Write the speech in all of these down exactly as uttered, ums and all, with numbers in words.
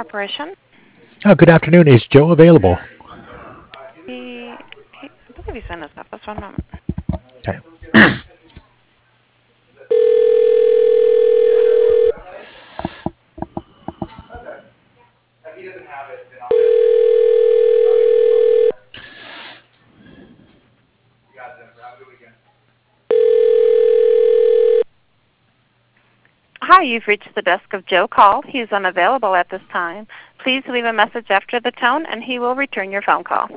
Corporation. Oh, good afternoon. Is Joe available? He, he, I believe he's in his office. One moment. Okay. Hi, you've reached the desk of Joe Call. He is unavailable at this time. Please leave a message after the tone, and he will return your phone call.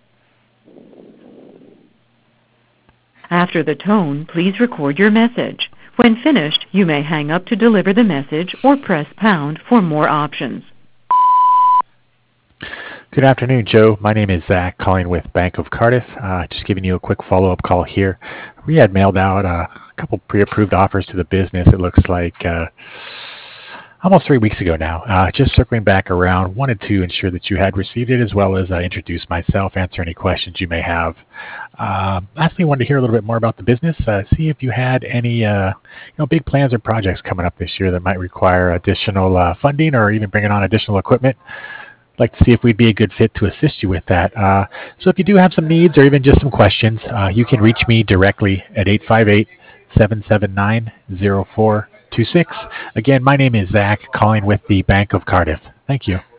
After the tone, please record your message. When finished, you may hang up to deliver the message or press pound for more options. Good afternoon, Joe. My name is Zach, calling with Bank of Cardiff. Uh, just giving you a quick follow-up call here. We had mailed out uh, a couple pre-approved offers to the business. It looks like uh, almost three weeks ago now. Uh, just circling back around, wanted to ensure that you had received it, as well as uh, introduce myself, answer any questions you may have. Um, lastly, wanted to hear a little bit more about the business. Uh, see if you had any, uh, you know, big plans or projects coming up this year that might require additional uh, funding or even bringing on additional equipment. Like to see if we'd be a good fit to assist you with that. Uh, so if you do have some needs or even just some questions, uh, you can reach me directly at eight five eight, seven seven nine, zero four two six. Again, my name is Zach, calling with the Bank of Cardiff. Thank you.